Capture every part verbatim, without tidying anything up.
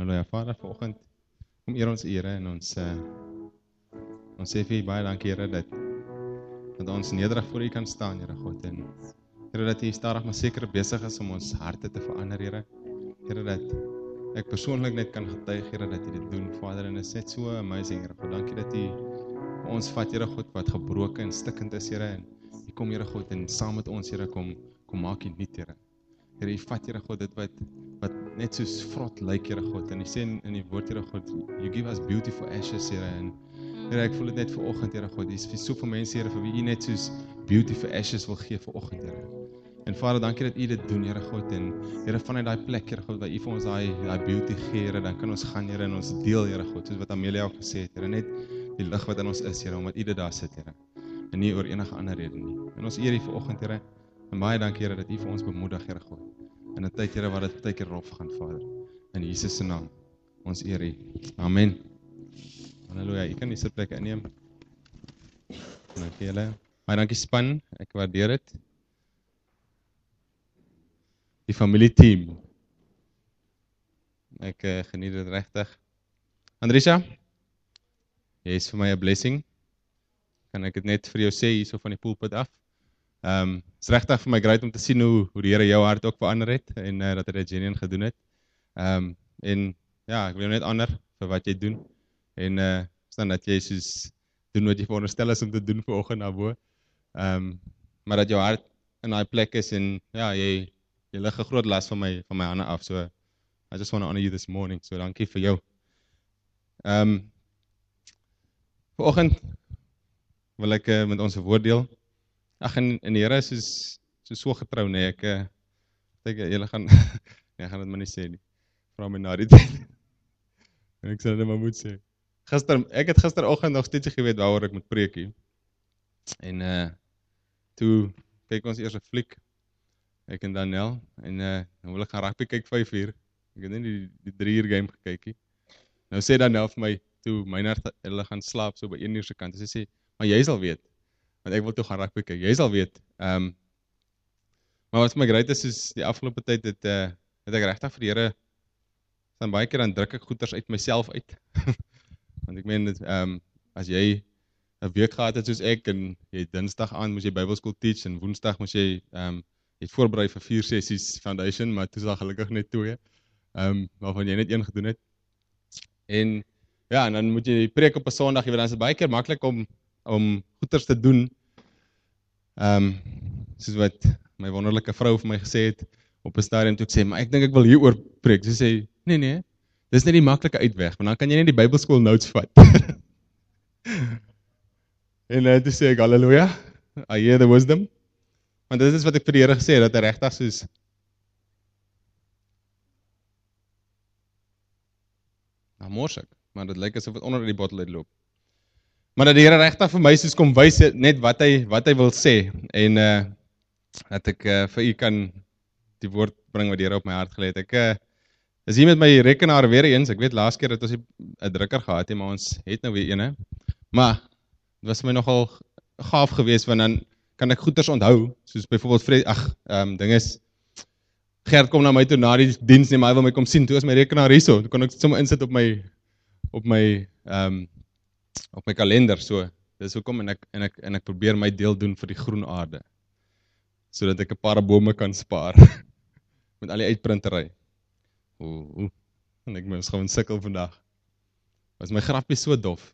Halleluja, Vader, vanoggend kom eer ons ere en ons uh, ons sê vir U baie dankie, Here, dat dat ons nederig voor U kan staan, Here God, en Here, dat U stadig maar seker besig is om ons harte te verander, Here. Here, dat ek persoonlik net kan getuig, Here, dat U dit doen, Vader, en dit is net so amazing, Here God. Dankie dat U ons vat, Here God, wat gebroken en stikkend is, Here, en U kom, Here God, en saam met ons, Here, kom kom maak U nuut, Here. Here, U vat, Here God, dit wat wat net soos vrot lyk, Here God, en U sê in, in die woord, Here God, You give us beautiful ashes, Here, en Here, ek voel dit net vanoggend, Here God, dis vir soveel mense, Here, vir wie U net soos beautiful ashes wil gee vanoggend, Here. En Vader, dankie dat U dit doen, Here God, en Here, vanuit daai plek, Here God, waar U vir ons daai daai beauty gee, Here, dan kan ons gaan, Here, en ons deel, Here God, soos wat Amelia ook gesê het, Here, net die lig wat in ons is, Here, omdat U dit daar sit, Here, en nie oor enige ander rede nie. En ons eer U vanoggend, Here, en baie dankie, Here, dat U vir ons bemoedig, Here God, in 'n tyd, Here, waar dit baie keer rof gaan, Vader, in Jesus se naam, ons eer U. Amen. Halleluja, U kan die sitplekke inneem. Dankie julle. Baie dankie span, ek waardeer dit. Die familieteam. Ek uh, geniet dit regtig. Andrisha, jy is vir my 'n blessing. Kan ek dit net vir jou sê hierso van die pulpit af? Ehm, um, is regtig vir my great om te sien hoe hoe die Here jou hart ook verander het en uh, dat hy dit genuine gedoen het. Ehm um, en ja, ek wil jou net ander vir wat jy doen. En uh staan dat jy soos doen wat jy veronderstel is om te doen vanoggend na bo. Ehm um, maar dat jou hart in daai plek is en ja, jy jy lig 'n groot las van my van my hande af. So I just want to honor you this morning. So dankie vir jou. Ehm um, vanoggend wil ek uh, met ons 'n woord deel. Ag en, en die Here is soos so so getrou, nee, ek uh, ek julle gaan nee, ek gaan dit maar nie sê nie. Vra my na die tyd. En ek sê dit maar moet sê. Gister, ek het gisteroggend nog steeds geweet waaroor ek moet preek hier. En uh toe kyk ons eers 'n fliek. Ek en Daniel en uh nou wil ek gaan rugby kyk vyf uur. Ek het net die, die drie uur game gekykie. Nou sê Daniel vir my toe Meinhard hulle gaan slaap so by een uur se kant. Sy sê, "Maar jy sal weet, want ek wil toe gaan rugby kyk. Jy sal weet." Ehm um, maar wat vir my great is is die afgelope tyd het uh het ek regtig vir die Here dan baie keer dan druk ek goeters uit myself uit. Want ek meen dit ehm um, as jy 'n week gehad het soos ek en jy Dinsdag aan moes jy Bybelskool teach en Woensdag moes jy ehm um, jy het voorberei vir vier sessies foundation, maar toe is daar gelukkig net twee. Ehm um, waarvan jy net een gedoen het. En ja, en dan moet jy preek op 'n Sondag, jy weet dan is dit baie keer maklik om om goeters te doen. Ehm um, soos wat my wonderlike vrou vir my gesê het op 'n stadium toe ek sê, "Maar ek dink ek wil hieroor preek." Sy sê, "Nee nee, dis net die maklike uitweg, want dan kan jy net die Bybelskool notes vat." En uh, toe sê ek, "Halleluja, I hear the wisdom." Want dit is wat ek vir die Here gesê het, dat hy regtig soos nou mors ek, maar dit lyk asof dit onder die bottel uitloop. Maar dat die Here regtig vir my soos kom wys net wat hy wat hy wil sê en uh dat ek uh, vir u kan die woord bring wat die Here op my hart gelê het. Ek uh, is hier met my rekenaar weer eens. Ek weet laas keer het ons 'n drukker gehad, he, maar ons het nou weer eene. Maar dit was my nogal gaaf geweest want dan kan ek goeters onthou, soos byvoorbeeld Fred, ag, ehm um, ding is Gert kom na my toe na die diens nie, maar hy wil my kom sien. Toe is my rekenaar hierso. Toe kon ek dit sommer insit op my op my ehm um, op my kalender so. Dis hoekom en ek en ek en ek probeer my deel doen vir die groen aarde. Sodat ek 'n paar bome kan spaar met al die uitprintery. Ooh, ooh. En ek moet gewoon sukkel vandag. Was my grapie so dof.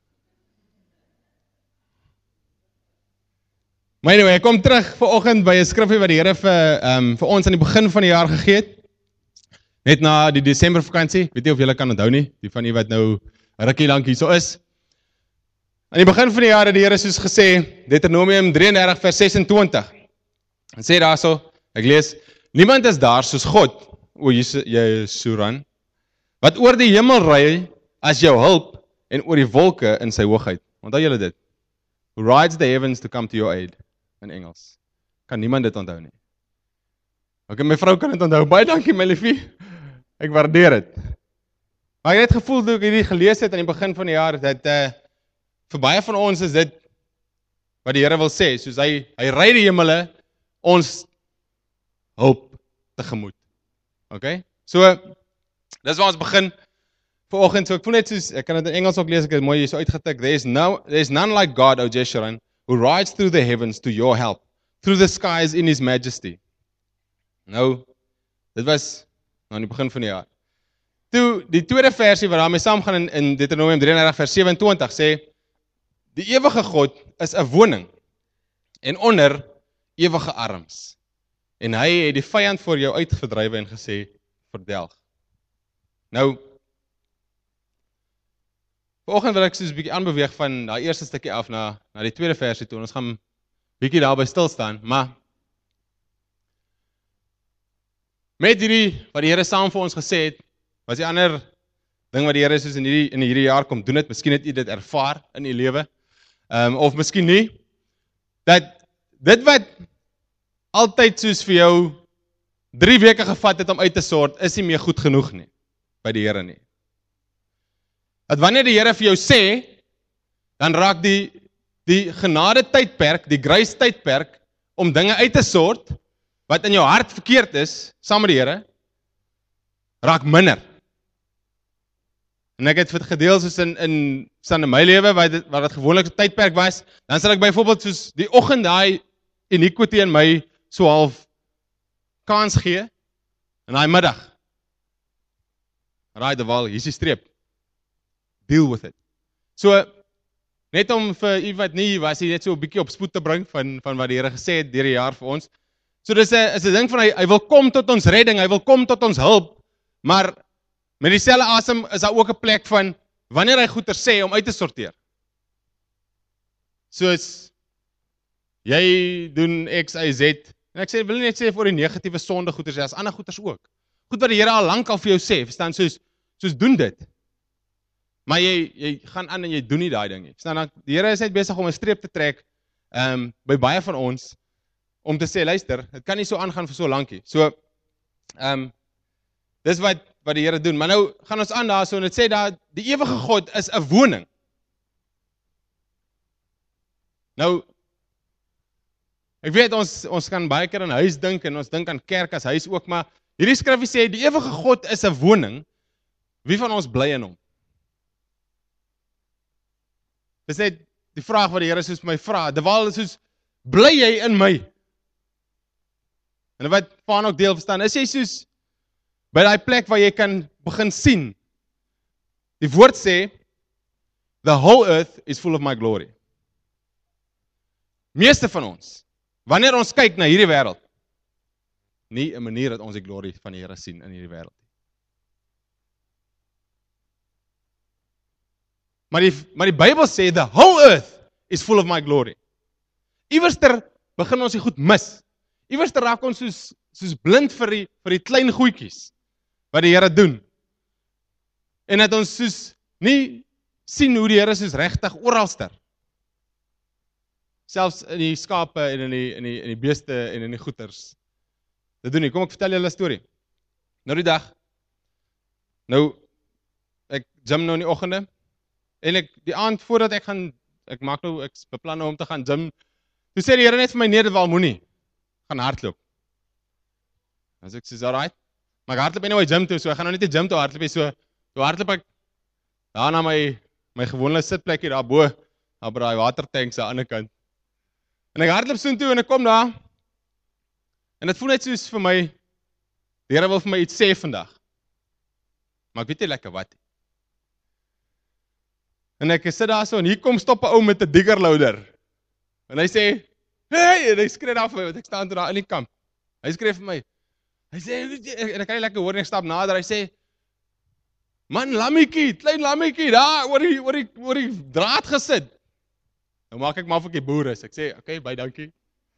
Maar anyway, ek kom terug vanoggend by 'n skrifgie wat die Here vir um, vir ons aan die begin van die jaar gegee het. Net na die Desember vakansie. Weet nie of julle kan onthou nie, die van julle wat nou 'n rukkie lank hierso is. Aan die begin van die jaar het die Here soos gesê, Deuteronomium drie en dertig vers ses en twintig. En sê daarso, ek lees, niemand is daar soos God, o Jesuran, wat oor die hemel ry as jou hulp en oor die wolke in sy hoogheid. Onthou julle dit? Who rides the heavens to come to your aid, in Engels. Kan niemand dit onthou nie. Ok, my vrou kan dit onthou. Baie dankie my liefie. Ek waardeer dit. Maar ek het het gevoel toe ek hierdie gelees het aan die begin van die jaar, dat uh, vir baie van ons is dit wat die Here wil sê, soos hy, hy ry die hemele, ons hulp tegemoet. Ok? So, dis waar ons begin. Vanoggend, so ek voel net soos, ek kan dit in Engels ook lees, ek het mooi hier so uitgetik, there is, no, there is none like God, O Jeshurun, who rides through the heavens to your help, through the skies in his majesty. Nou, dit was nou in die begin van die jaar. Toe, die tweede versie wat daarmee saamgaan in, in Deuteronomium drieëndertig vers sewe-en-twintig sê, die ewige God is 'n woning, en onder ewige arms. En hy het die vyand voor jou uitgedrywe en gesê, verdelg. Nou, vanoggend wil ek soos 'n bietjie aanbeweeg van daai eerste stukkie af na, na die tweede versie toe, en ons gaan bietjie daarby stil staan, maar met hierdie, wat die Here saam vir ons gesê het, was die ander ding wat die Here soos in hierdie, in hierdie jaar kom doen het, miskien het u dit ervaar in u lewe, um, of miskien nie, dat dit wat altyd soos vir jou drie weke gevat het om uit te sort, is nie meer goed genoeg nie, by die Here nie. Dat wanneer die Here vir jou sê, dan raak die, die genade tydperk, die grace tydperk, om dinge uit te sort, wat in jou hart verkeerd is, saam met die Here, raak minder. En ek het gedeel soos in, in, in my lewe, waar dit, waar dit gewoonlik 'n tydperk was, dan sal ek byvoorbeeld soos die oggend daai iniquity in my so half kans gee, en daai middag, raai die wal, hier is die streep, deal with it. So, net om vir u wat nie was, hy net so 'n bietjie op spoed te bring, van, van wat die Here gesê het, deur die jaar vir ons. So dis 'n is 'n ding van, hy, hy wil kom tot ons redding, hy wil kom tot ons hulp, maar met dieselfde asem is daar ook 'n plek van, wanneer hy goeie sê, om uit te sorteer. Soos, jy doen X, Y, Z, en ek sê, wil nie net sê vir die negatiewe sonde goeders, ja, as ander goeders ook. Goed wat die Here al lank al vir jou sê, verstaan, soos, soos doen dit. Maar jy, jy gaan aan en jy doen nie daai ding nie. Verstaan, dan, die Here is net besig om 'n streep te trek, um, by baie van ons, om te sê, luister, dit kan nie so aangaan vir so lankie. So, um, dis wat, wat die Here doen. Maar nou gaan ons aan daar, so en het sê daar, die ewige God is 'n woning. Nou, ek weet, ons, ons kan baie keer aan huis dink, en ons dink aan kerk as huis ook, maar hierdie skrifgie sê, die ewige God is 'n woning, wie van ons bly in hom? Dis net die vraag wat die Here soos my vra, terwyl soos, bly jy in my? En wat Van ook deel verstaan, is jy soos, by daai plek waar jy kan begin sien, die woord sê, the whole earth is full of my glory. Meeste van ons, wanneer ons kyk na hierdie wêreld, nie 'n manier dat ons die glorie van die Here sien in hierdie wêreld. Maar die, maar die Bybel sê, the whole earth is full of my glory. Iewerster begin ons die goed mis. Iewerster raak ons soos, soos blind vir die, vir die klein goedjies, wat die Here doen. En dat ons soos nie sien hoe die Here soos regtig oralster. Selfs in die skape en in die, in die, in die beeste en in die goeters. Dit doen nie. Kom ek vertel julle 'n storie. Nou die dag, nou, ek gym nou in die oggende, en ek, die aand voordat ek gaan, ek maak nou, ek beplan nou om te gaan gym, toe sê die Here net vir my, nee, dit wel moenie, gaan hardloop. As ek sê, alright, maar ek hardloop anyway gym toe, so ek gaan nou net die gym toe hardloop, so, so hardloop ek, daar na my, my gewone sitplekkie daar bo, daar by die watertanks aan die ander kant. En ek hardloop so toe, en ek kom daar, en dit voel net soos vir my, die Here wil vir my iets sê vandag, maar ek weet nie lekker wat. En ek sit daar so, en hier kom stop 'n ou met 'n digger loader, en hy sê, hey, en hy skree daar vir my, want ek staan toe daar in die kamp, hy skree vir my, hy sê, en ek kan nie lekker hoor, en ek stap nader, hy sê, man, lammiekie, klein lammiekie, daar, oor die, oor die, oor die draad gesit. Nou maak ek maar vir die boer is, ek sê, okay, baie dankie.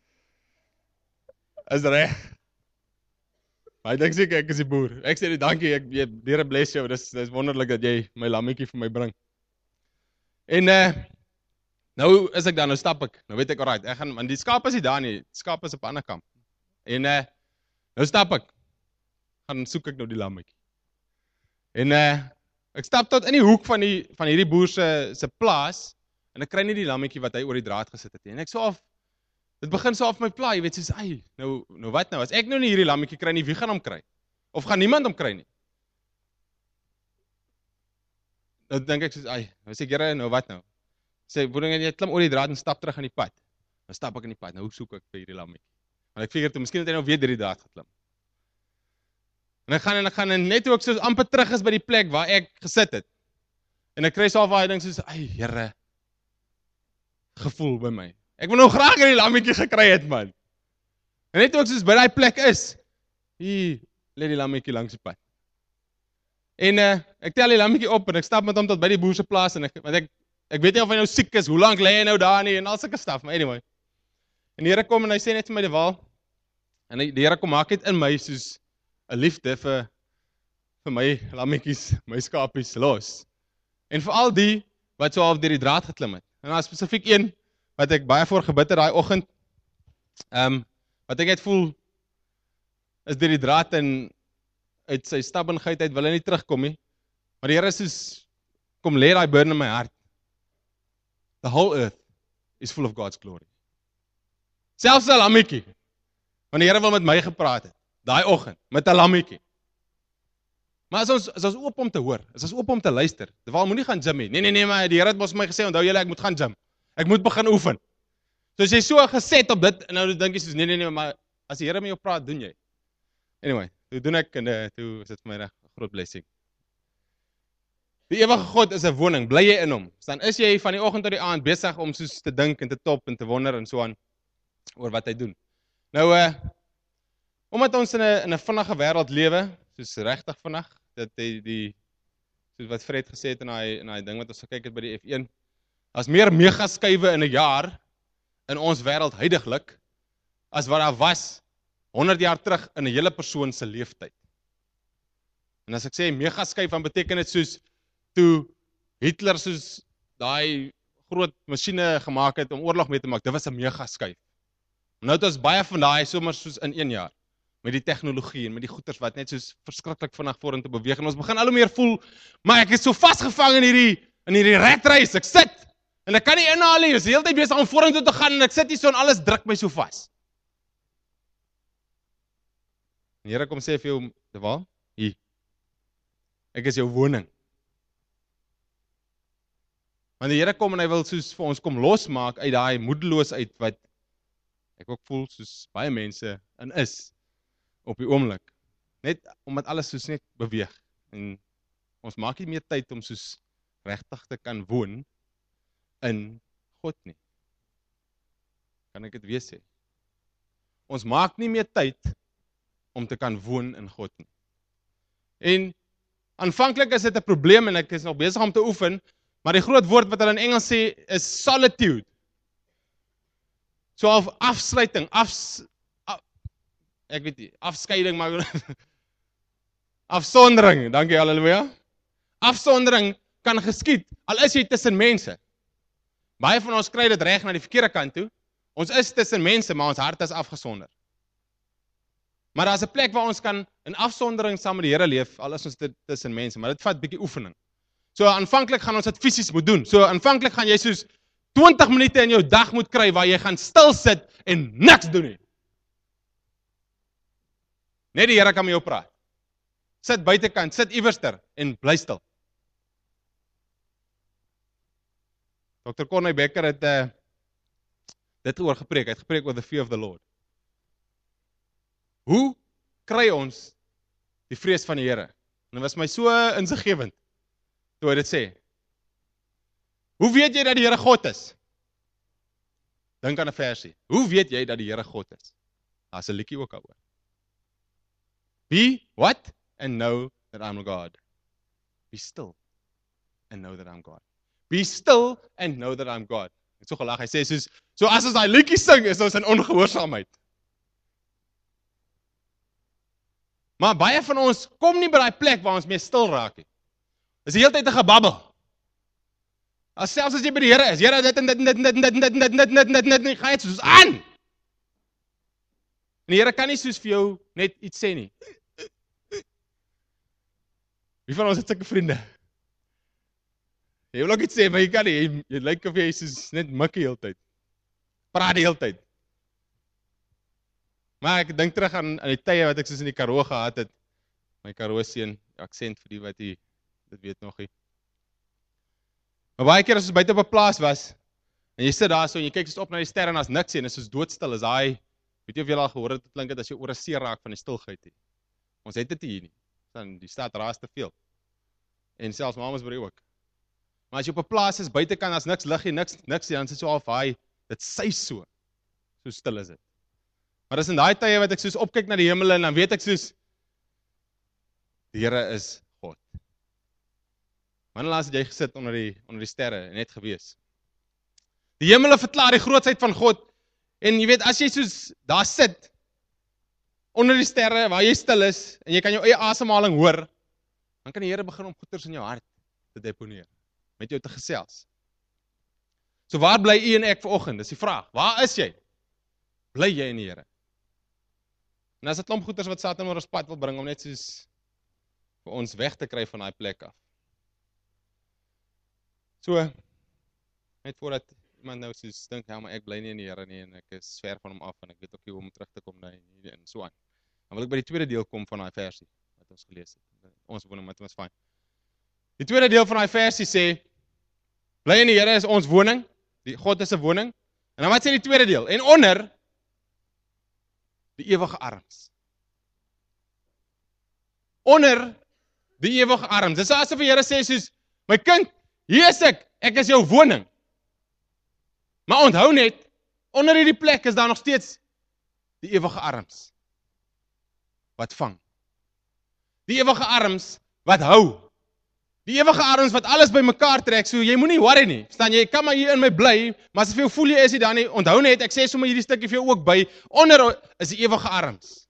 Is reg. Maar hy dink seker ek is die boer. Ek sê, dankie, ek, jy, die Here bless jou, dis, dis wonderlik dat jy my lammiekie vir my bring. En, uh, nou is ek daar, nou stap ek, nou weet ek, alright, ek gaan, want die skaap is nie daar nie, die skaap is op 'n ander kant. En, uh, nou stap ek, gaan soek ek nou die lammiekie. En, uh, ek stap tot in die hoek van die, van hierdie boer se, se plaas, en ek kry nie die lammiekie wat hy oor die draad gesit het. En ek so af, dit begin so af my pla, jy weet, soos, ai, nou, nou wat nou, as ek nou nie hierdie lammiekie kry nie, wie gaan hom kry? Of gaan niemand hom kry nie? nou dink ek soos, ai, nou sê ek, Here, nou wat nou? Sê, broer, jy klim oor die draad en stap terug aan die pad. Dan stap ek in die pad, nou soek ek vir hierdie lammetjie. Want ek figure toe, miskien het hy nou weer deur die draad geklim. En ek gaan en ek gaan en net toe ek soos amper terug is by die plek waar ek gesit het. En ek kry so af daai ding soos, ai, Here, gevoel by my. Ek wil nou graag hierdie lammetjie gekry het, man. En net toe ek soos by daai plek is, hier lê die lammetjie langs die pad. En uh, ek tel die lammetjie op en ek stap met hom tot by die boer se plaas en ek want ek ek weet nie of hy nou siek is, hoe lank lê hy nou daar nie en al sulke staf, maar anyway. En die Here kom en hy sê net vir my, Dewal, en hy, die Here kom maak net in my soos 'n liefde vir vir my lammetjies, my skapies los. En vir al die wat so half deur die draad geklim het. En daar is spesifiek een wat ek baie voor gebid het daai oggend. Ehm um, wat ek net voel is deur die draad en uit sy stubbornheid uit wil hy nie terugkom nie. Maar die Here soos kom lê daai burden in my hart. The whole earth is full of God's glory. Selfs 'n lammetjie. Want die Here wil met my gepraat het daai oggend met 'n lammetjie. Maar as ons as ons oop om te hoor, as ons oop om te luister. Terwyl moenie gaan gym nie. Nee nee nee, maar die Here het mos my gesê, onthou julle, ek moet gaan gym. Ek moet begin oefen. So as jy so geset op dit en nou dink jy soos nee nee nee, maar as die Here met jou praat, doen jy. Anyway, toe doen ek en uh, toe is dit vir my reg 'n groot blessing. Die ewige God is 'n woning, bly jy in hom. Dan is jy van die oggend tot die aand besig om soos te dink en te top en te wonder en so aan oor wat hy doen. Nou uh omdat ons in 'n in 'n vinnige wêreld lewe, soos regtig vinnig, dat die die soos wat Fred gesê het in daai in daai ding wat ons gekyk het by die F een, as meer megaskywe in 'n jaar in ons wêreld huidiglik as wat daar was honderd jaar terug in 'n hele persoon se lewenstyd. En as ek sê megaskyf, dan beteken dit soos toe Hitler soos daai groot masjiene gemaak het om oorlog mee te maak, dit was 'n megaskyf. Nou het ons baie van daai sommer soos in een jaar met die tegnologie en met die goeders wat net soos verskriklik vinnig vorentoe beweeg en ons begin al hoe meer voel, maar ek is so vasgevang in hierdie in hierdie ratreis. Ek sit en ek kan nie inhaal nie. Ek is die hele tyd besig om vorentoe te gaan en ek sit hier so en alles druk my so vas. Die Here kom sê vir jou, Dewal, hier. Ek is jou woning. Want die Here kom en hy wil soos vir ons kom losmaak uit daai moedeloosheid wat ek ook voel soos baie mense in is op die oomblik. Net omdat alles soos net beweeg en ons maak nie meer tyd om soos regtig te kan woon in God nie. Kan ek dit weer sê? Ons maak nie meer tyd om te kan woon in God nie. En aanvanklik is dit 'n probleem en ek is nog besig om te oefen, maar die groot woord wat hulle in Engels sê is solitude. So af afsluiting, afs, af, ek weet nie, afskeiding, maar afsondering, dankie, halleluja. Afsondering kan geskied, al is jy tussen mense. Baie van ons kry dit reg na die verkeerde kant toe. Ons is tussen mense, maar ons hart is afgesonder. Maar daar is 'n plek waar ons kan in afsondering saam met die Here leef, al is ons tussen mense, maar dit vat bietjie oefening. So aanvanklik gaan ons dit fisies moet doen. So aanvanklik gaan jy soos twintig minute in jou dag moet kry waar jy gaan stil sit en niks doen nie. Net die Here kan met jou praat. Sit buitekant, sit iewerster en bly stil. dokter Corney Becker het uh, dit oor gepreek, hy het gepreek oor the fear of the Lord. Hoe kry ons die vrees van die Here? En dit was my so insiggewend toe hy dit sê. Hoe weet jy dat die Here God is? Dink aan 'n versie. Hoe weet jy dat die Here God is? Daar's 'n liedjie ook daaroor. Be what? And know that I'm God. Be still and know that I'm God. Be still and know that I'm God. Ek het so gelag, hy sê soos, so as ons daai liedjie sing, is ons in ongehoorsaamheid. Maar baie van ons kom nie by daai plek waar ons mee stil raak nie. Dis die hele tyd 'n gebabbel. As selfs as jy by die Here is, Here dit en dit en dit en dit en dit en dit en dit en dit en dit en dit, gaan dit soos aan. En die Here kan nie soos vir jou net iets sê nie. Wie van ons het sulke vriende? Jy wil ook iets sê, maar jy kan nie, jy, jy lyk of jy soos net mikkie die hele tyd. Praat die hele tyd. Maar ek dink terug aan, aan die tye wat ek soos in die Karoo gehad het. My Karoo seun, aksent vir die wat die, dit weet nog nie. Maar baie keer as ons buite op 'n plaas was, en jy sit daar so en jy kyk soos op na die sterre en daar's niks nie, en dit is soos doodstil, is daai, weet jy of jy al gehoor het, dit klink dit as jy oor 'n see raak van die stilheid nie. Ons het dit hier nie. Dan die stad raas te veel. En selfs Mamasbury ook. Maar as jy op 'n plaas is, buitekant as niks lig nie, niks niks nie, dan is dit so half haai, dit sui so. So stil is dit. Maar dis in daai tye wat ek soos opkyk na die hemel en dan weet ek soos die Here is God. Wanneer laas het jy gesit onder die onder die sterre en net gewees? Die hemele verklaar die grootsheid van God. En jy weet, as jy soos daar sit onder die sterre waar jy stil is en jy kan jou eie asemhaling hoor, dan kan die Here begin om goeders in jou hart te deponeer, met jou te gesels. So waar bly u en ek vanoggend? Dis die vraag. Waar is jy? Bly jy in die Here? En as dit klomp goeders wat Satan oor ons pad wil bring om net soos vir ons weg te kry van daai plek af. So, net voordat iemand nou soos dink, ja, maar ek bly nie in die Here nie en ek is ver van hom af en ek weet ook nie hoe om terug te kom nie en so aan. Dan wil ek by die tweede deel kom van daai versie wat ons gelees het. Ons woning met ons fyn. Die tweede deel van daai versie sê, bly in die Here is ons woning, die God is 'n woning. En dan wat sê die tweede deel? En onder die ewige arms. Onder die ewige arms. Dis asof die Here sê soos, my kind, hier is ek, ek is jou woning. Maar onthou net, onder hierdie plek is daar nog steeds die ewige arms wat vang. Die ewige arms wat hou. Die ewige arms wat alles bymekaar trek, so jy moenie worry nie. Verstaan jy, kan maar hier in my bly, maar as jy voel jy is nie dan nie, onthou net, ek sê sommer hierdie stukkie vir jou ook by, onder is die ewige arms.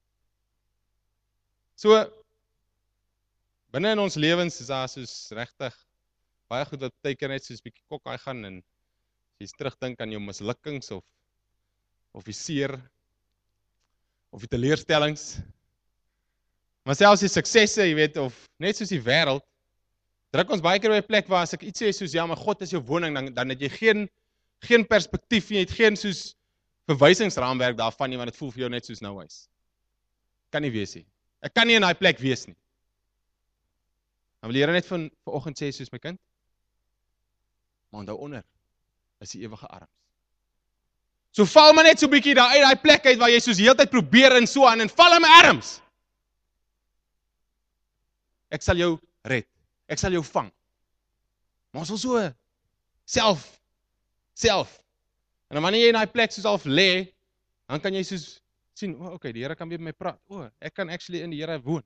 So, binne in ons lewens is daar soos regtig baie goed wat baie keer net soos bietjie kokkaai gaan en jy terugdink aan jou mislukkings of of die seer of die teleurstellings. Maar selfs die suksesse, jy weet, of net soos die wêreld, druk ons baie keer by 'n plek waar as ek iets sê soos ja, maar God is jou woning, dan dan het jy geen geen perspektief nie, jy het geen soos verwysingsraamwerk daarvan nie, want dit voel vir jou net soos nou is. Kan nie wees nie. Ek kan nie in daai plek wees nie. Dan wil die Here net van vanoggend sê soos my kind, maar onthou onder is die ewige arms. So val maar net so bietjie daar uit daai plek uit waar jy soos die hele tyd probeer en so aan en val in my arms. Ek sal jou red. Ek sal jou vang. Maar ons wil so self self. En dan wanneer jy in daai plek soos half lê, dan kan jy soos sien, o, oh, okay, die Here kan weer met my praat. O, oh, ek kan actually in die Here woon.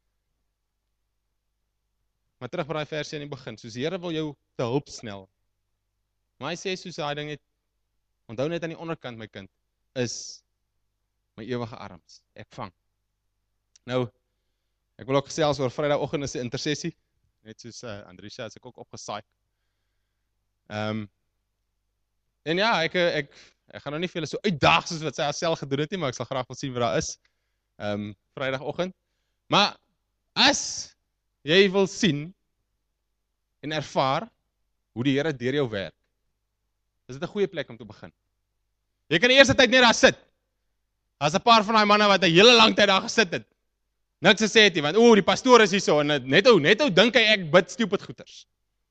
Maar terug by daai versie in die begin, soos die Here wil jou te hulp snel. Maar hy sê soos daai ding net, onthou net aan die onderkant my kind, is my ewige arms. Ek vang. Nou, ek wil ook gesels oor Vrydagoggend is 'n intersessie, net soos uh, Andrisha as ek ook opgesaai. Ehm um, En ja, ek ek ek gaan nou nie vir julle so uitdaag soos wat sy haarself gedoen het nie, maar ek sal graag wil sien wat daar is. Ehm um, Vrydagoggend. Maar as jy wil sien en ervaar hoe die Here deur jou werk, is dit 'n goeie plek om te begin. Jy kan die eerste tyd net daar sit. As 'n paar van daai manne wat 'n hele lang tyd daar gesit het. Niks gesê het nie, want o, die pastoor is hier so en net ou net ou dink hy ek bid stupid goeters.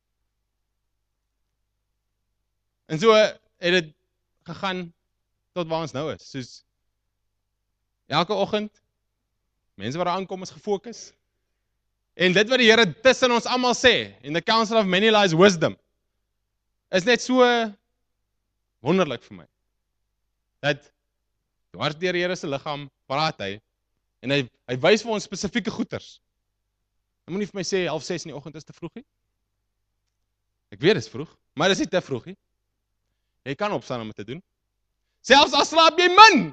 En so het dit gegaan tot waar ons nou is. Soos elke oggend mense wat daar aankom is gefokus. En dit wat die Here tussen ons almal sê in the Council of Many Lies Wisdom is net so wonderlik vir my. Dat dwars deur die Here se liggaam praat hy en hy hy wys vir ons spesifieke goeters. Hy moenie vir my sê half ses in die oggend is te vroeg nie. Ek weet dit is vroeg, maar dit is nie te vroeg nie. Jy kan opstaan om dit te doen. Selfs al slaap jy min.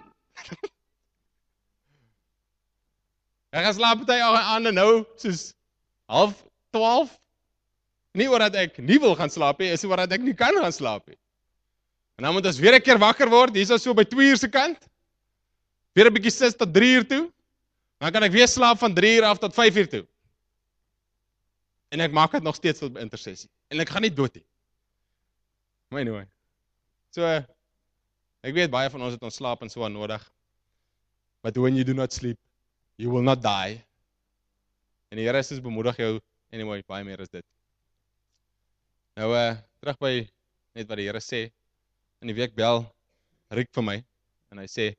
Ek gaan slaap party aande nou soos half twaalf. Nie omdat ek nie wil gaan slaap nie, is omdat ek nie kan gaan slaap nie. En dan moet ons weer 'n keer wakker word, hier is so by twee uur se kant. Weer 'n bietjie sit tot drie uur toe. Dan kan ek weer slaap van drie uur af tot vyf uur toe. En ek maak dit nog steeds tot intersessie. En ek gaan nie dood nie. Maar anyway. So, ek weet baie van ons het ons slaap en so aan nodig. But when you do not sleep, you will not die. En die Here is bemoedig jou, anyway, baie meer is dit. Nou, uh, terug by net wat die Here sê, in die week bel Riek vir my, en hy sê,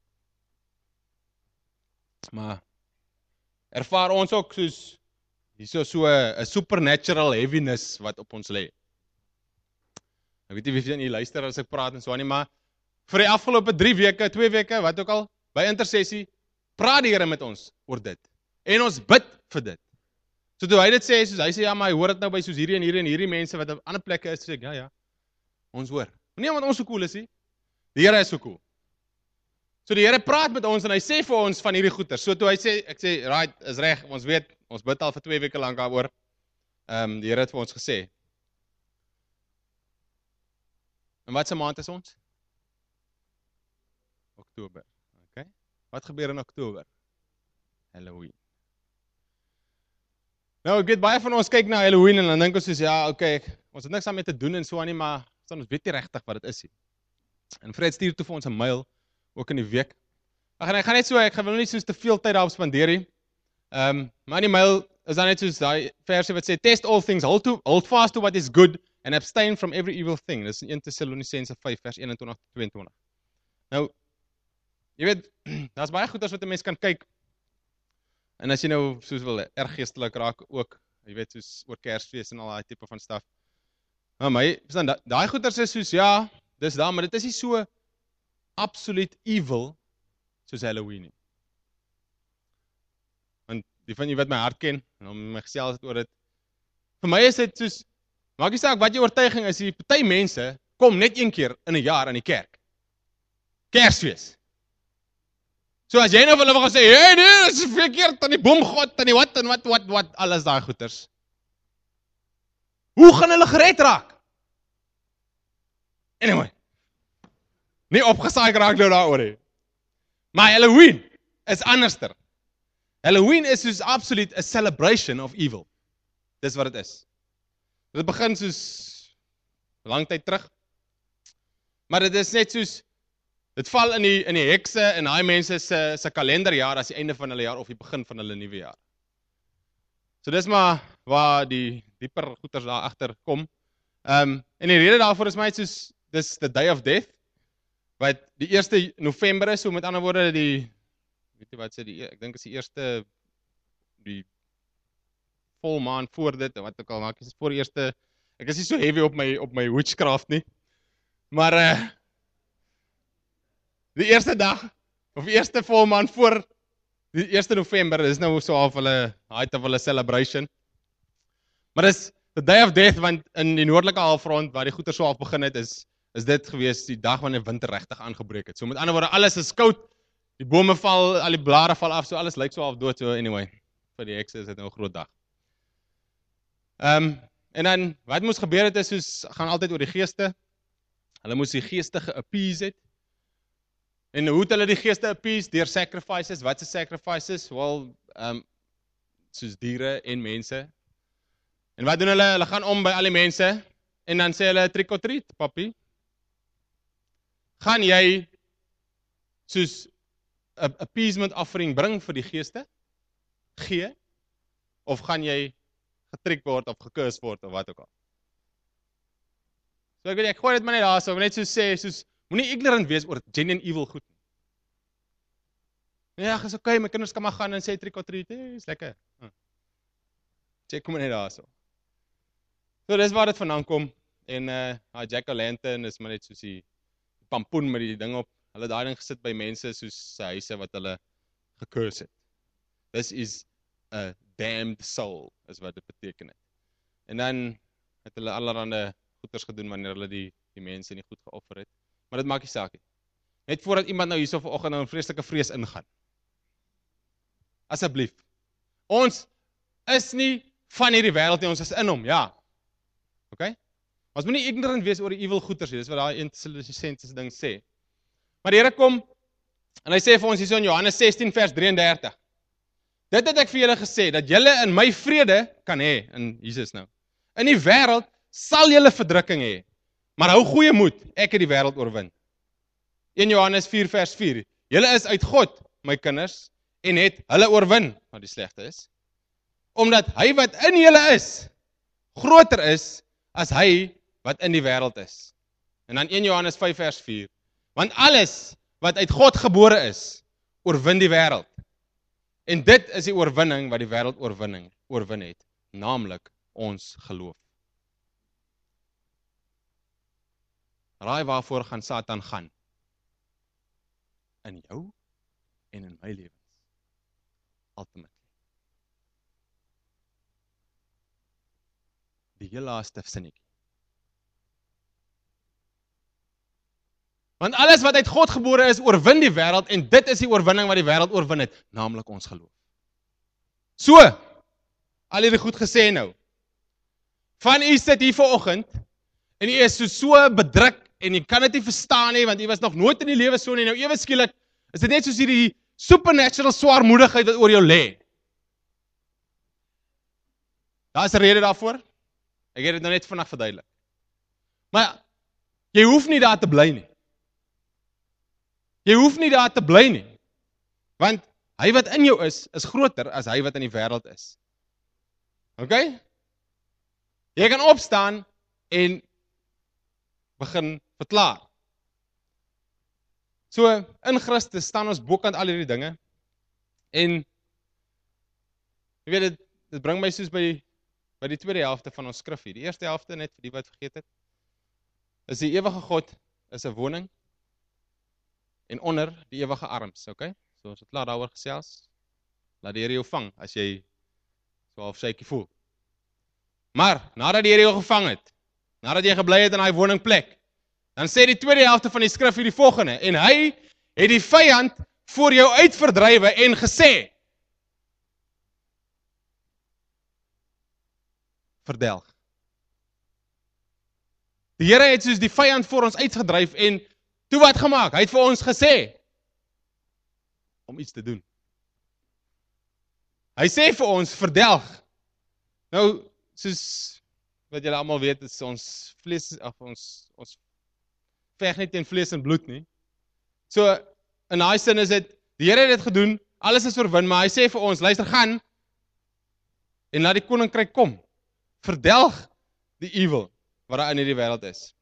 maar ervaar ons ook soos, hierso so 'n supernatural heaviness wat op ons lê. Ek weet nie wie van julle luister as ek praat en so nie, maar vir die afgelope drie weke, twee weke, wat ook al, by intersessie, praat die Here met ons oor dit. En ons bid vir dit. So toe hy dit sê, soos hy sê, ja, maar hy hoor dit nou by soos hierdie en hierdie en hierdie mense wat op ander plekke is, sê ek, ja, ja, ons hoor. Nie omdat ons so cool is nie, die Here is so cool. So die Here praat met ons en hy sê vir ons van hierdie goeie. So toe hy sê, ek sê, right, is reg, ons weet, ons bid al vir twee weke lank daaroor. Ehm um, die Here het vir ons gesê. En wat se maand is ons? Oktober. Okay. Wat gebeur in Oktober? Halloween. Nou, ek weet baie van ons kyk na Halloween en dan dink ons soos, ja, okay, ons het niks daarmee te doen en so aan nie, maar ons weet nie regtig wat dit is nie. En Fred stuur toe vir ons 'n mail, ook in die week. Ag, en ek gaan net so, ek gaan wil nie soos te veel tyd daarop spandeer nie. Ehm, um, maar in die mail is dan net soos daai versie wat sê, test all things, hold, to, hold fast to what is good, and abstain from every evil thing. Dis in Eerste Tessalonisense vyf, vers eenentwintig tot tweeëntwintig. Nou, jy weet, daar's baie goeders wat 'n mens kan kyk, en as jy nou soos wil erg geestelik raak ook, jy weet, soos oor Kersfees en al daai tipe van staf. Maar my, verstaan, daai goeders is soos, ja, dis daar, maar dit is nie so absoluut evil soos Halloween nie. Want die van jy wat my hart ken, en om my gesels het oor dit, vir my is dit soos, maak nie saak wat jou oortuiging is, die party mense kom net een keer in 'n jaar in die kerk. Kersfees. So as jy nou vir hulle wil gaan sê, hey nee, dit is verkeerd, aan die boomgod, aan die wat, en wat, wat, wat, alles daai goeters. Hoe gaan hulle gered raak? Anyway, nie opgesaai geraak nou daaroor nie. Maar Halloween is anderster. Halloween is soos absoluut a celebration of evil. Dis wat dit is. Dit begin soos lang tyd terug. Maar dit is net soos, dit val in die in die hekse en daai mense se se kalenderjaar as die einde van hulle jaar of die begin van hulle nuwe jaar. So dis maar waar die dieper goeters daar agter kom. Ehm um, en die rede daarvoor is my soos dis the day of death. Wat die eerste November is, so met ander woorde die weet jy wat sê die ek dink is die eerste die volmaan voor dit wat ook al maak is voor die eerste ek is nie so heavy op my op my witchcraft nie. Maar eh uh, die eerste dag of die eerste volmaan voor die eerste November is nou so half hulle height of hulle celebration. Maar dis the day of death want in die noordelike halfrond waar die goeie so half begin het is is dit gewees die dag wanneer winter regtig aangebreek het. So met ander woorde alles is koud. Die bome val, al die blare val af, so alles lyk so half dood so anyway. Vir die hekse is dit nou 'n groot dag. Ehm um, en dan wat moes gebeur het is soos gaan altyd oor die geeste. Hulle moes die geeste ge-appease het. En hoe het hulle die geeste appease? Deur sacrifices. Wat is sacrifices? Wel, ehm um, soos diere en mense. En wat doen hulle? Hulle gaan om by al die mense en dan sê hulle trick or treat, papi. Gaan jy soos 'n appeasement offering bring vir die geeste? Gee? Of gaan jy getrick word of gekus word of wat ook al? So ek weet ek gooi dit maar net daar so, net so sê, soos moenie ignorant wees oor genuine evil goed nie. Ja, is okay, my kinders kan maar gaan en sê trick or treat, hey, is lekker. Hm. Check kom net daar so. So dis waar dit vandaan kom en uh, uh jack-o'-lantern is maar net soos die pampoen met die ding op. Hulle daai ding gesit by mense soos se huise wat hulle gekurse het. This is a damned soul, is wat dit beteken het. En dan het hulle allerhande goeders gedoen wanneer hulle die die mense nie goed geoffer het. Maar dit maak nie saak nie. Net voordat iemand nou hierso vanoggend nou in vreeslike vrees ingaan. Asseblief. Ons is nie van hierdie wêreld nie, ons is in hom, ja. Okay? Ons moet nie ignorant wees oor die evil goeders nie, dis wat daai Intellisiense ding sê. Maar die Here kom, en hy sê vir ons hier so in Johannes sestien vers drie en dertig. Dit het ek vir julle gesê, dat julle in my vrede kan hê, in Jesus nou. In die wêreld sal julle verdrukking hê, maar hou goeie moed, ek het die wêreld oorwin. een Johannes vier vers vier. Julle is uit God, my kinders, en het hulle oorwin, wat die slegte is. Omdat hy wat in julle is, groter is, as hy wat in die wêreld is. En dan een Johannes vyf vers vier. Want alles wat uit God gebore is, oorwin die wêreld. En dit is die oorwinning wat die wêreld oorwinning oorwin het, naamlik ons geloof. Raai waarvoor gaan Satan gaan? In jou en in my lewens. Ultimately. Die heel laaste sinnetjie. Want alles wat uit God gebore is, oorwin die wêreld, en dit is die oorwinning wat die wêreld oorwin het, naamlik ons geloof. So, al hierdie goed gesê nou, van u sit hier vanoggend, en u is so, so bedruk, en u kan dit nie verstaan nie, want u was nog nooit in die lewe so nie, nou ewe skielik, is dit net soos hierdie supernatural swaarmoedigheid wat oor jou lê. Daar is 'n rede daarvoor, ek het dit nou net vandag verduidelik. Maar, jy hoef nie daar te bly nie. Jy hoef nie daar te bly nie, want hy wat in jou is, is groter as hy wat in die wêreld is. Ok? Jy kan opstaan en begin verklaar. So, in Christus staan ons bokant al hierdie dinge, en, jy weet, dit, dit bring my soos by, by die tweede helfte van ons skrif hier. Die eerste helfte, net vir die wat vergeet het, is die ewige God, is 'n woning, en onder die ewige arms, ok? So ons het klaar daaroor gesels, laat die Here jou vang, as jy so half shaky voel. Maar, nadat die Here jou gevang het, nadat jy gebly het in daai woningplek, dan sê die tweede helfte van die skrif hier die volgende, en hy het die vyand voor jou uitverdrywe en gesê, verdelg. Die Here het soos die vyand voor ons uitgedryf en toe wat gemaak? Hy het vir ons gesê om iets te doen. Hy sê vir ons, verdelg. Nou, soos wat julle almal weet, is ons vlees, of ons, ons veg nie teen vlees en bloed nie. So, in daai sin is dit, die Here het dit gedoen, alles is oorwin, maar hy sê vir ons, luister, gaan, en laat die koninkryk kom. Verdelg die evil, wat daar in hierdie wêreld is.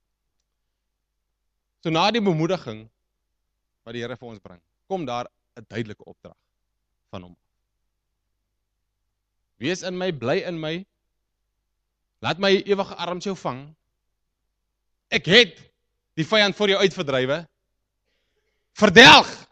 So na die bemoediging, wat die Here vir ons bring, kom daar 'n duidelike opdrag van hom. Wees in my, bly in my, laat my ewige arms jou vang, ek het die vyand voor jou uitverdrywe, verdelg,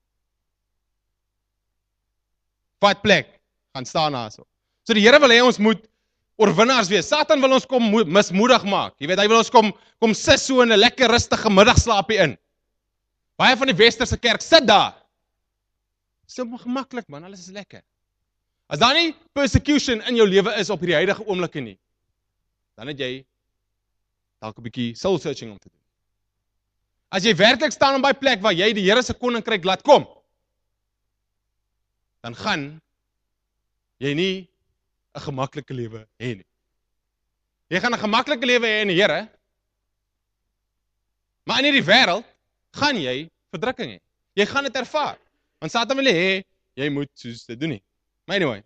wat plek, gaan staan na so. So die Here wil hê ons moet oorwinnaars wees. Satan wil ons kom mismoedig maak. Jy weet, hy wil ons kom kom sit so in 'n lekker rustige middagslaapie in. Baie van die westerse kerk sit daar. So gemaklik man, alles is lekker. As daar nie persecution in jou lewe is op hierdie huidige oomblikke nie, dan het jy dalk 'n bietjie soul searching om te doen. As jy werklik staan op 'n plek waar jy die Here se koninkryk laat kom, dan gaan jy nie 'n gemaklike lewe hê nie. Jy gaan 'n gemaklike lewe hê in die Here, maar in hierdie wêreld gaan jy verdrukking hê. Jy gaan dit ervaar. Want Satan wil hê jy moet soos dit doen nie. Maar anyway.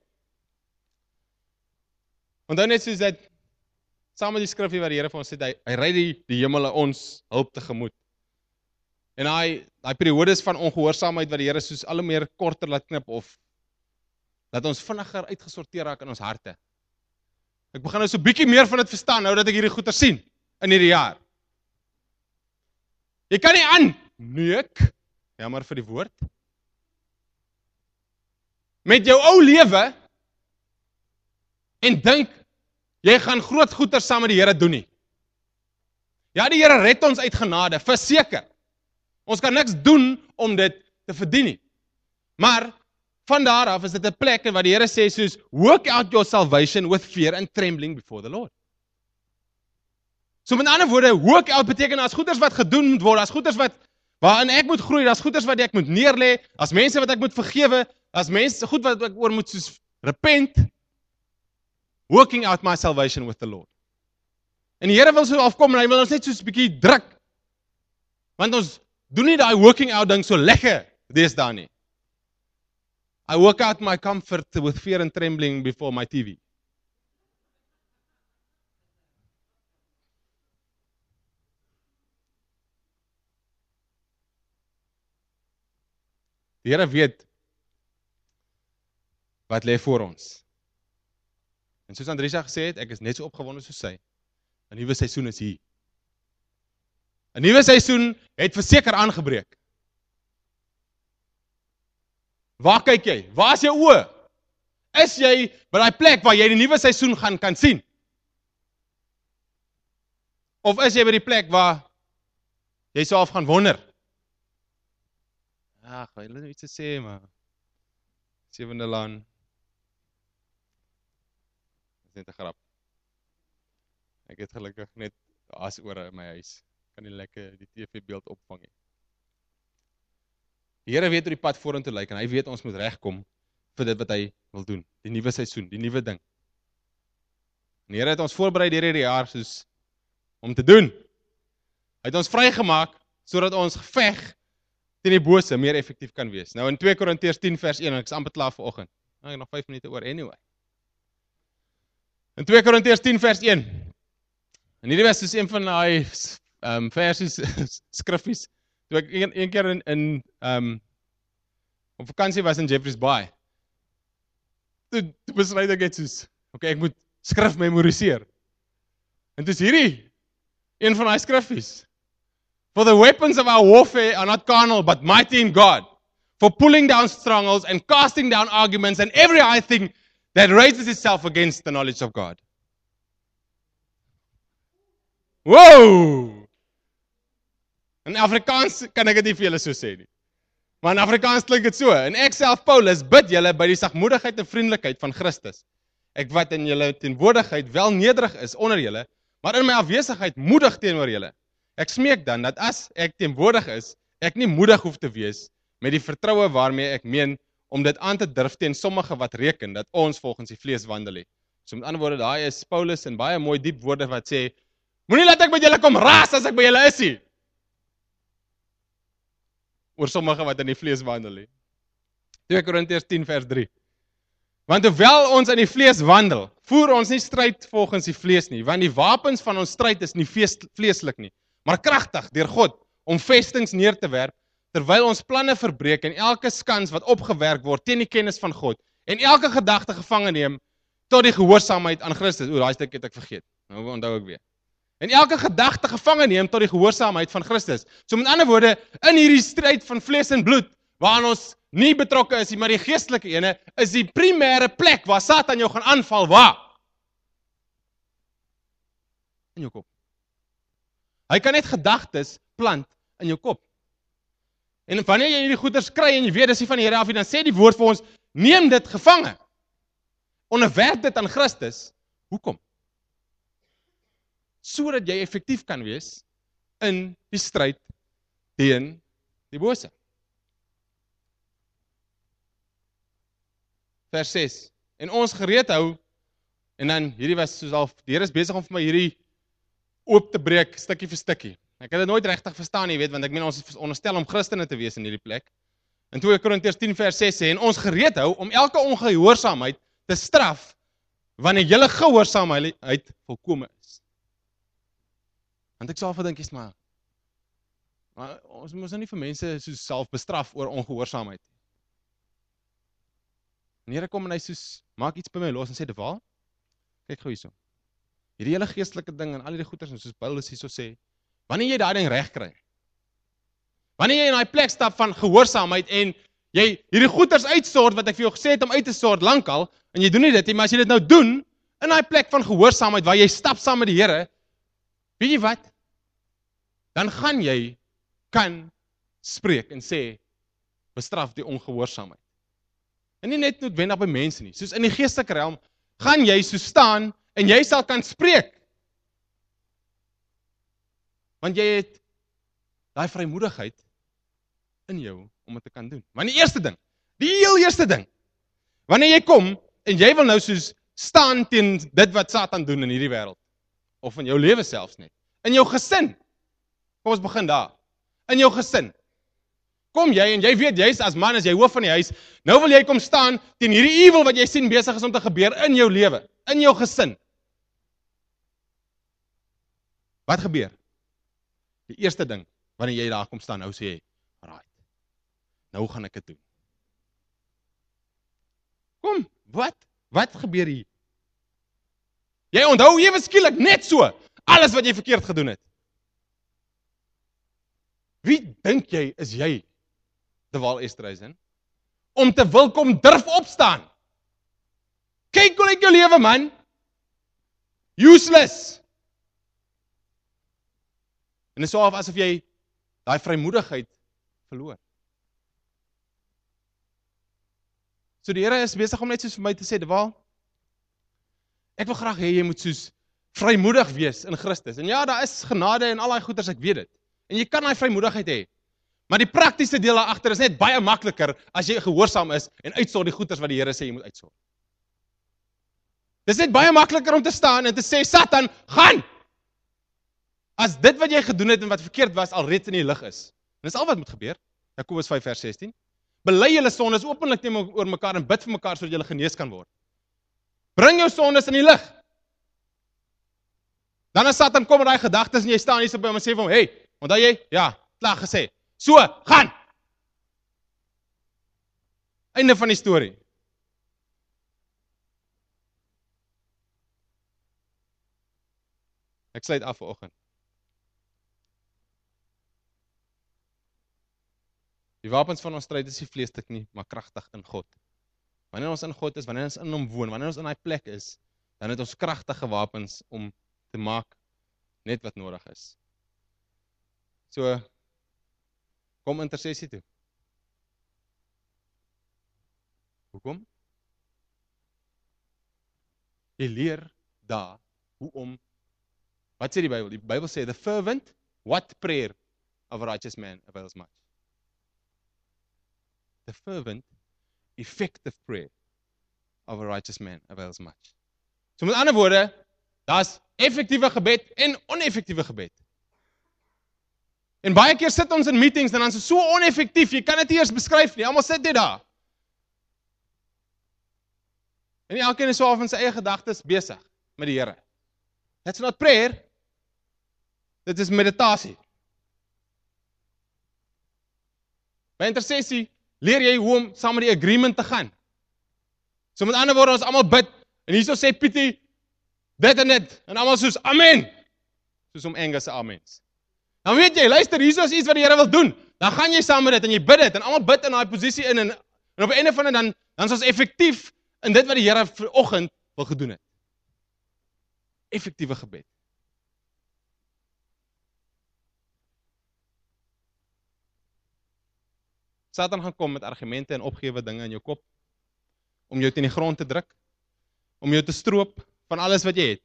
Onthou net soos dat saam met die skrif hier wat die Here vir ons sê, hy, hy ry die, die hemele ons hulp tegemoet. En hy daai periodes van ongehoorsaamheid wat die Here soos al hoe meer korter laat knip of dat ons vinniger uitgesorteer raak in ons harte. Ek begin nou so bietjie meer van dit verstaan nou dat ek hierdie goeie sien in hierdie jaar. Jy kan nie aan neuk, jammer vir die woord, met jou ou lewe en dink jy gaan groot goeders saam met die Here doen nie. Ja, die Here red ons uit genade, verseker. Ons kan niks doen om dit te verdien nie. Maar van daar af is dit 'n plek waar die Here sê soos, work out your salvation with fear and trembling before the Lord. So met ander woorde, work out beteken as goeders wat gedoen moet word, as goeders wat waarin ek moet groei, as goeders wat ek moet neerlê, as mense wat ek moet vergewe, as mense goed wat ek oor moet soos repent, working out my salvation with the Lord. En die Here wil so afkom en hy wil ons net soos 'n bietjie druk. Want ons doen nie daai working out ding so lekker deesdae nie. I work out my comfort with fear and trembling before my T V. Die Here weet wat lê voor ons. En soos Andresa gesê het, ek is net so opgewonde soos sy. 'n Nuwe seisoen is hier. 'n Nuwe seisoen het verseker aangebreek. Waar kyk jy? Waar is jou oë? Is jy by daai plek waar jy die nuwe seisoen gaan kan sien? Of is jy by die plek waar jy self gaan wonder? Ag, jy wil iets te sê, maar sewende laan. Dis net 'n grap. Ek het gelukkig net asore in my huis. Kan nie lekker die T V-beeld opvang nie. Die Here weet hoe die pad vorentoe lyk en hy weet ons moet regkom vir dit wat hy wil doen. Die nuwe seisoen, die nuwe ding. En die Here het ons voorberei deur hierdie jaar soos om te doen. Hy het ons vrygemaak sodat ons geveg teen die bose meer effektief kan wees. Nou in twee Korintiërs tien vers een, ek is amper klaar vanoggend. Nou, ek nog vyf minute oor anyway. In twee Korintiërs tien vers een. En hierdie was soos een van daai um, versies, skriffies, toe ek een, een keer in, in um, op vakansie was in Jeffreys Bay. Toe, toe besluit ek het soos, ok, ek moet skrif memoriseer. En dis hierdie, een van daai skriffies. For the weapons of our warfare are not carnal, but mighty in God, for pulling down strongholds and casting down arguments and every high thing that raises itself against the knowledge of God. Wow! In Afrikaans kan ek dit nie vir julle so sê nie. Maar in Afrikaans klink dit so. En ek self Paulus bid julle by die sagmoedigheid en vriendelikheid van Christus. Ek wat in julle teenwoordigheid wel nederig is onder julle, maar in my afwesigheid moedig teenoor julle. Ek smeek dan dat as ek teenwoordig is, ek nie moedig hoef te wees met die vertroue waarmee ek meen om dit aan te durf teen sommige wat reken dat ons volgens die vlees wandel het. So met ander woorde, daai is Paulus en baie mooi diep woorde wat sê, moenie laat ek by julle kom raas as ek by julle is nie. Oor sommige wat in die vlees wandel het. twee Korintiërs tien vers drie. Want hoewel ons in die vlees wandel, voer ons nie stryd volgens die vlees nie, want die wapens van ons stryd is nie vleeslik nie, maar kragtig deur God om vestings neer te werp, terwyl ons planne verbreek en elke skans wat opgewerk word teen die kennis van God en elke gedagte gevange neem tot die gehoorsaamheid aan Christus. O, daai stuk het ek vergeet. Nou onthou ek weer. En elke gedagte gevange neem tot die gehoorsaamheid van Christus. So met ander woorde, in hierdie stryd van vlees en bloed, waarin ons nie betrokke is nie, maar die geestelike ene, is die primêre plek waar Satan jou gaan aanval, waar? In jou kop. Hy kan net gedagtes plant in jou kop. En wanneer jy hierdie goeders kry en jy weet dis nie van die Here af nie, dan sê die woord vir ons, neem dit gevange. Onderwerp dit aan Christus. Hoekom? Sodat jy effektief kan wees in die stryd teen die bose. Vers ses. En ons gereed hou, en dan hierdie was soos al, die Here is besig om vir my hierdie oop te breek, stukkie vir stukkie. Ek het dit nooit regtig verstaan nie, weet, want ek meen ons is onderstel om Christene te wees in hierdie plek. In twee Korintiërs tien vers ses sê, en ons gereed hou om elke ongehoorsaamheid te straf, wanneer julle gehoorsaamheid volkome is. Want ek sal verdink, is maar, maar ons moet nou nie vir mense soos self bestraf oor ongehoorsaamheid. En Here kom en hy soos, maak iets by my los en sê, Dewaal, kyk gou hierso. Hierdie hele geestelike ding en al die goeders, soos Paulus hierso sê, wanneer jy daai ding reg kry, wanneer jy in daai plek stap van gehoorsaamheid en jy hierdie goeders uitsort wat ek vir jou gesê het om uit te sort lankal, en jy doen nie dit nie, maar as jy dit nou doen in daai plek van gehoorsaamheid waar jy stap saam met die Here, weet jy wat? Dan gaan jy kan spreek en sê bestraf die ongehoorsaamheid. En nie net noodwendig by mense nie, soos in die geestelike realm gaan jy so staan en jy sal kan spreek. Want jy het daai vrymoedigheid in jou om dit te kan doen. Maar die eerste ding, die heel eerste ding, wanneer jy kom en jy wil nou soos staan teen dit wat Satan doen in hierdie wêreld, of in jou lewe selfs net, in jou gesin. Kom ons begin daar. In jou gesin. Kom jy en jy weet jy's as man, as jy hoof van die huis, nou wil jy kom staan teen hierdie evil wat jy sien besig is om te gebeur in jou lewe, in jou gesin. Wat gebeur? Die eerste ding, wanneer jy daar kom staan, nou sê jy, right, nou gaan ek dit doen. Kom, wat? Wat gebeur hier? Jy onthou ewe skielik net so, alles wat jy verkeerd gedoen het. Wie dink jy is jy, terwyl Esterhuizen, om te wil kom durf opstaan? Kyk hoe lyk jou lewe, man. Useless. En dit is so of asof jy daai vrymoedigheid verloor. So die Here is besig om net soos vir my te sê, Dewaal, ek wil graag hê jy moet soos vrymoedig wees in Christus. En ja, daar is genade en al daai goeders, ek weet dit. En jy kan daai vrymoedigheid hê. Maar die praktiese deel daar agter is net baie makliker as jy gehoorsaam is en uitsort die goeders wat die Here sê jy moet uitsort. Dit is net baie makliker om te staan en te sê, Satan, gaan! As dit wat jy gedoen het en wat verkeerd was, al reeds in die lig is. En dis al wat moet gebeur. Jakobus vyf vers sestien. Bely julle sondes openlik teenoor mekaar en bid vir mekaar sodat julle genees kan word. Bring jou sondes in die lig. Dan as Satan kom met daai gedagtes en jy staan hier so by hom en sê vir hom, hey, onthou jy? Ja, klaar gesê. So, gaan! Einde van die storie. Ek sluit af vanoggend. Die wapens van ons stryd is nie vleeslik nie, maar kragtig in God. Wanneer ons in God is, wanneer ons in hom woon, wanneer ons in daai plek is, dan het ons kragtige wapens om te maak net wat nodig is. So, kom intersessie toe. Hoekom? Jy leer daar hoe om, wat sê die Bybel? Die Bybel sê, the fervent, what prayer of a righteous man avails much. The fervent, effective prayer of a righteous man avails much. So met ander woorde, daar's effektiewe gebed en oneffektiewe gebed. En baie keer sit ons in meetings en dan is dit so oneffektief, jy kan dit nie eers beskryf nie, almal sit net daar. En elkeen is so af in sy eie gedagtes besig met die Here. That's not prayer, dit is meditasie. By intersessie leer jy hoe om saam met die agreement te gaan. So met ander woorde, ons almal bid, en hierso sê Pietie, dit en dit, en almal soos, amen, soos om Engels se amens. Dan weet jy, luister, hierso is iets wat die Here wil doen, dan gaan jy saam met dit, en jy bid dit, en almal bid in daai posisie in, en, en op die einde van dit, dan, dan is ons effektief in dit wat die Here vanoggend wil gedoen het. Effektiewe gebed. Satan gaan kom met argumente en opgewe dinge in jou kop, om jou teen die grond te druk, om jou te stroop van alles wat jy het.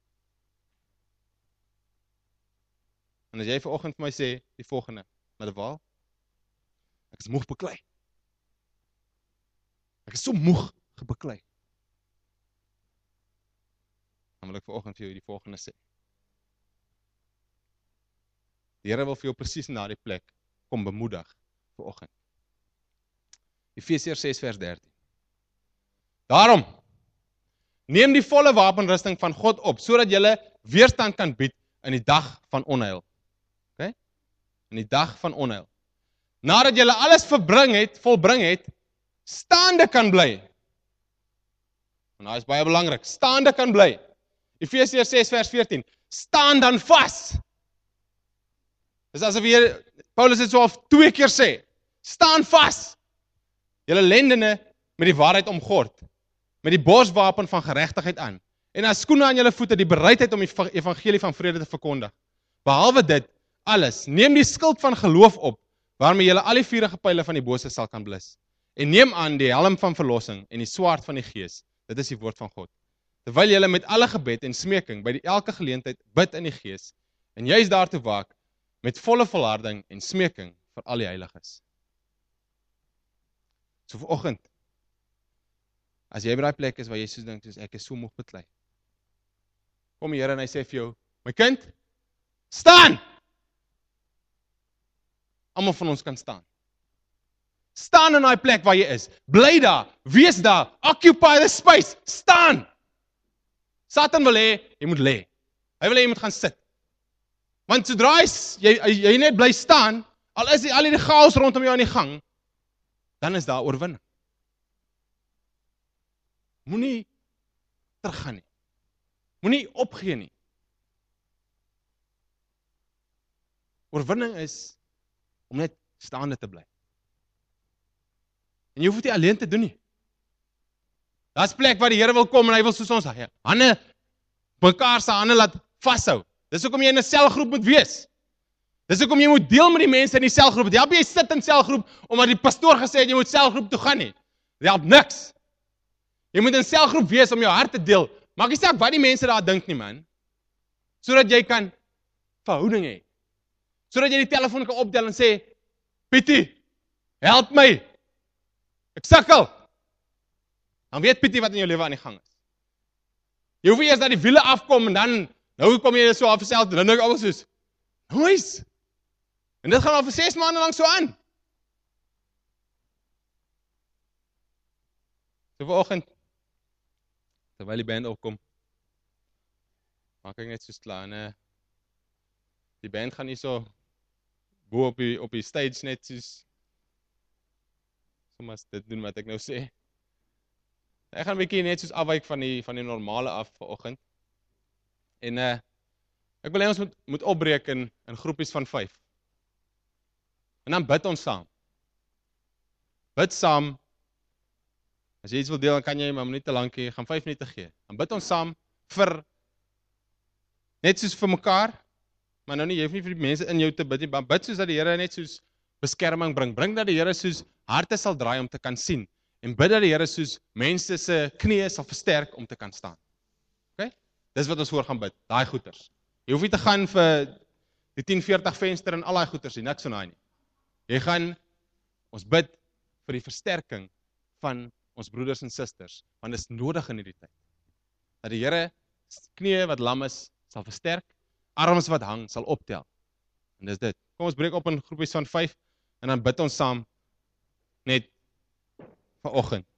En as jy vanoggend vir my sê, die volgende, maar Dewaal, ek is moeg beklei. Ek is so moeg gebeklei. Dan wil ek vanoggend vir jou die volgende sê. Die Here wil vir jou presies na die plek kom bemoedig vanoggend. Efesiërs ses vers dertien. Daarom, neem die volle wapenrusting van God op, sodat julle weerstand kan bied in die dag van onheil. Okay? In die dag van onheil. Nadat julle alles verbring het, volbring het, staande kan bly. En nou is baie belangrik, staande kan bly. Efesiërs ses vers veertien, staan dan vas. Dis asof hier, Paulus het so al twee keer sê, staan vas. Julle lendene met die waarheid omgord, met die borswapen van geregtigheid aan, en as skoene aan julle voete, die bereidheid om die evangelie van vrede te verkondig. Behalwe dit, alles, neem die skild van geloof op, waarmee julle al die vuurige pyle van die bose sal kan blus. En neem aan die helm van verlossing en die swaard van die gees, dit is die woord van God. Terwyl julle met alle gebed en smeking by die elke geleentheid bid in die gees, en juis daartoe waak, met volle volharding en smeking vir al die heiliges. So vanoggend, as jy by daai plek is waar jy soos dink, soos ek is so moeg beklei, kom die Here en hy sê vir jou, my kind, staan! Almal van ons kan staan. Staan in daai plek waar jy is, bly daar, wees daar, occupy the space, staan! Satan wil hê, jy moet lê. Hy wil hê jy moet gaan sit. Want sodra jy, jy net bly staan, al is die, al die, die chaos rondom jou aan die gang, dan is daar oorwinning. moenie teruggaan nie. Moenie opgee nie. Oorwinning is om net staande te bly. En jy hoef dit nie alleen te doen nie. Daar's plek waar die Here wil kom en hy wil soos ons hande, mekaar se hande laat vashou. Dis hoekom jy in 'n selgroep moet wees. Dis hoekom jy moet deel met die mense in die selgroep. Dit help jy sit in selgroep omdat die pastoor gesê het jy moet selgroep toe gaan nie. Dit help niks. Jy moet in selgroep wees om jou hart te deel. Maak nie saak wat die mense daar dink nie, man. Sodat jy kan verhouding hê. Sodat jy die telefoon kan optel en sê, Pietie, help my. Ek sukkel. Dan weet Pietie wat in jou lewe aan die gang is. Jy hoef nie eers dat die wiele afkom en dan, nou kom jy so af self, dan dink ek alles soos, nice. En dit gaan al vir ses maande lang so aan. So vanoggend, terwyl die band opkom, maak ek net soos klaar, en die band gaan nie so bo op die, op die stage net soos, soms dit doen wat ek nou sê. Ek gaan 'n bietjie net soos afwyk van die, van die normale af vanoggend. En uh, ek wil hê ons moet, moet opbreek in, in groepies van vyf. En dan bid ons saam. Bid saam. As jy iets wil deel, dan kan jy maar nie te lank hê, gaan vyf minute gee. Dan bid ons saam vir, net soos vir mekaar, maar nou nie, jy hoef nie vir die mense in jou te bid nie, maar bid soos dat die Here net soos beskerming bring. Bring dat die Here soos harte sal draai om te kan sien. En bid dat die Here soos mense se knieë sal versterk om te kan staan. OK? Dis wat ons voor gaan bid, daai goeters. Jy hoef nie te gaan vir die tien veertig venster en al daai goeters nie, niks van daai nie. Jy gaan, ons bid vir die versterking van ons broeders en susters, want dit is nodig in hierdie tyd. Dat die Here knieë wat lam is, sal versterk, arms wat hang, sal optel. En dis dit. Kom ons breek op in groepies van vyf, en dan bid ons saam, net vanoggend.